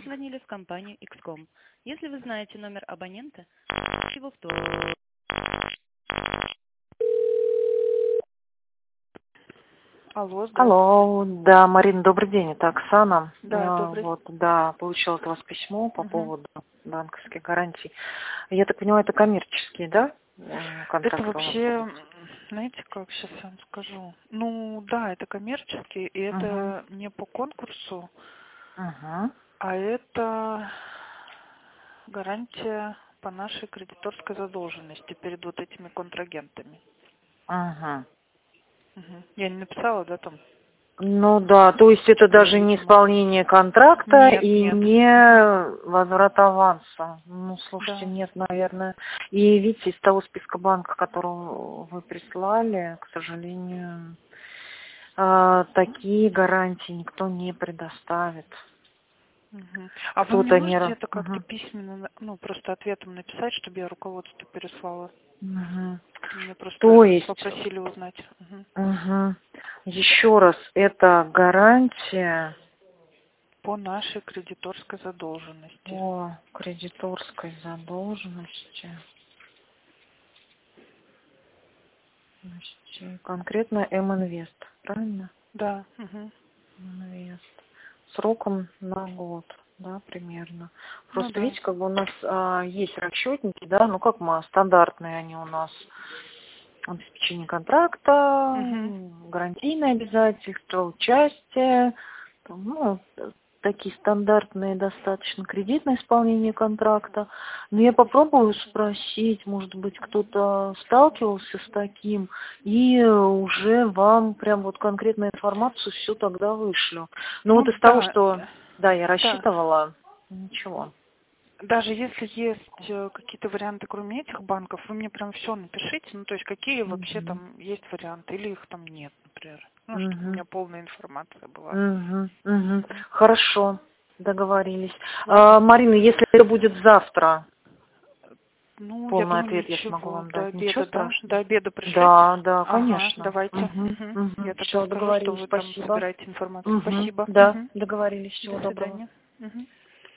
позвонили в компанию XCOM. Если вы знаете номер абонента, наберите его в то. Алло, здравствуйте. Алло, да, Марина, добрый день, это Оксана. Да, Я добрый. вот, да, получила от вас письмо по поводу банковских гарантий. Я так понимаю, это коммерческие, да, контракты Это у вас вообще, будут? знаете, как сейчас я вам скажу? Ну, да, это коммерческий, и Угу. это не по конкурсу, Угу. а это гарантия по нашей кредиторской задолженности перед вот этими контрагентами. Угу. Я не написала, да, там? Ну да, то есть это Ну, даже не видимо. исполнение контракта Нет, и нет. не возврат аванса. Ну, слушайте, Да. нет, наверное. И видите, из того списка банков, который вы прислали, к сожалению, такие гарантии никто не предоставит. А вы мне Кто-то не... можете это как-то Мгм. письменно, ну, просто ответом написать, чтобы я руководству переслала? Мгм. Меня просто То есть, попросили узнать. еще раз, это гарантия По нашей кредиторской задолженности. по кредиторской задолженности. Значит, конкретно М-Инвест, правильно? Да. М-Инвест. Сроком на год, да, примерно. Ну Просто да. видите, как бы у нас есть расчетники, да, ну как мы, стандартные они у нас. Обеспечение контракта, гарантийные обязательства, участие, там, ну, такие стандартные достаточно, кредитное исполнение контракта. Но я попробую спросить, может быть, кто-то сталкивался с таким, и уже вам прям вот конкретную информацию все тогда вышлю. Но вот Ну из того, да. что, да, я Да. рассчитывала, ничего. Даже если есть какие-то варианты, кроме этих банков, вы мне прям все напишите, ну, то есть какие вообще Мгм. там есть варианты, или их там нет, например. Ну, чтобы у Мгм. меня полная информация была. Мгм, мгм. Хорошо, договорились. Ладно. Марина, если это будет завтра, Ну, я полный думаю, ответ я смогу ничего. вам До дать. Ничего обеда, да? До страшного? обеда пришлите? Да, да, Ага, конечно. давайте. Я тогда Все, скажу, что договорились, вы там спасибо. собираете информацию. Спасибо. Да, договорились. До Всего доброго. свидания.